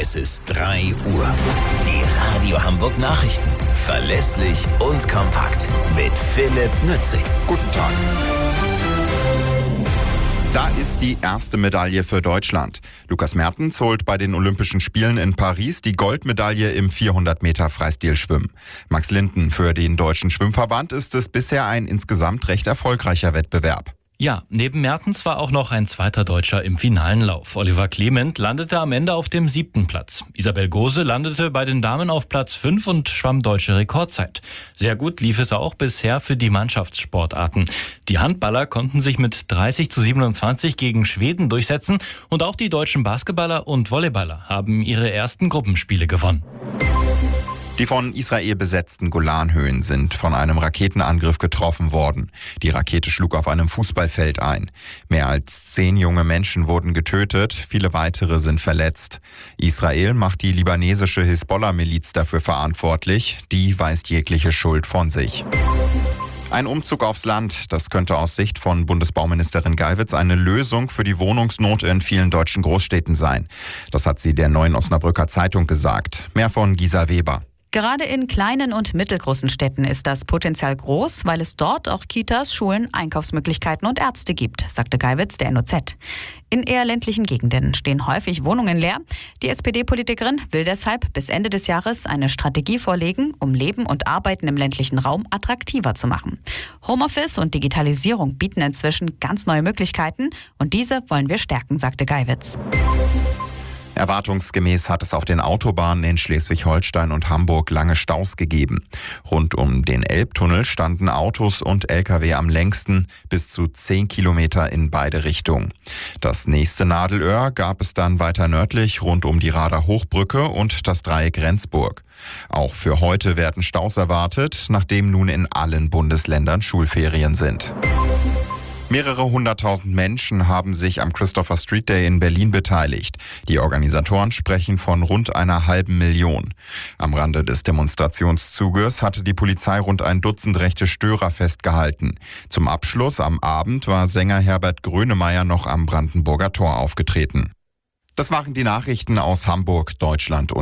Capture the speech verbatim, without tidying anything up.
Es ist drei Uhr. Die Radio Hamburg Nachrichten. Verlässlich und kompakt. Mit Philipp Nützing. Guten Tag. Da ist die erste Medaille für Deutschland. Lukas Mertens holt bei den Olympischen Spielen in Paris die Goldmedaille im vierhundert Meter Freistilschwimmen. Max Linden, für den Deutschen Schwimmverband ist es bisher ein insgesamt recht erfolgreicher Wettbewerb. Ja, neben Mertens war auch noch ein zweiter Deutscher im finalen Lauf. Oliver Clement landete am Ende auf dem siebten Platz. Isabel Gose landete bei den Damen auf Platz fünf und schwamm deutsche Rekordzeit. Sehr gut lief es auch bisher für die Mannschaftssportarten. Die Handballer konnten sich mit dreißig zu siebenundzwanzig gegen Schweden durchsetzen und auch die deutschen Basketballer und Volleyballer haben ihre ersten Gruppenspiele gewonnen. Die von Israel besetzten Golanhöhen sind von einem Raketenangriff getroffen worden. Die Rakete schlug auf einem Fußballfeld ein. Mehr als zehn junge Menschen wurden getötet, viele weitere sind verletzt. Israel macht die libanesische Hisbollah-Miliz dafür verantwortlich. Die weist jegliche Schuld von sich. Ein Umzug aufs Land, das könnte aus Sicht von Bundesbauministerin Geiwitz eine Lösung für die Wohnungsnot in vielen deutschen Großstädten sein. Das hat sie der Neuen Osnabrücker Zeitung gesagt. Mehr von Gisa Weber. Gerade in kleinen und mittelgroßen Städten ist das Potenzial groß, weil es dort auch Kitas, Schulen, Einkaufsmöglichkeiten und Ärzte gibt, sagte Geiwitz der N O Z. In eher ländlichen Gegenden stehen häufig Wohnungen leer. Die S P D-Politikerin will deshalb bis Ende des Jahres eine Strategie vorlegen, um Leben und Arbeiten im ländlichen Raum attraktiver zu machen. Homeoffice und Digitalisierung bieten inzwischen ganz neue Möglichkeiten und diese wollen wir stärken, sagte Geiwitz. Erwartungsgemäß hat es auf den Autobahnen in Schleswig-Holstein und Hamburg lange Staus gegeben. Rund um den Elbtunnel standen Autos und L K W am längsten, bis zu zehn Kilometer in beide Richtungen. Das nächste Nadelöhr gab es dann weiter nördlich rund um die Rader Hochbrücke und das Dreieck Rendsburg. Auch für heute werden Staus erwartet, nachdem nun in allen Bundesländern Schulferien sind. Mehrere hunderttausend Menschen haben sich am Christopher Street Day in Berlin beteiligt. Die Organisatoren sprechen von rund einer halben Million. Am Rande des Demonstrationszuges hatte die Polizei rund ein Dutzend rechte Störer festgehalten. Zum Abschluss am Abend war Sänger Herbert Grönemeyer noch am Brandenburger Tor aufgetreten. Das waren die Nachrichten aus Hamburg, Deutschland und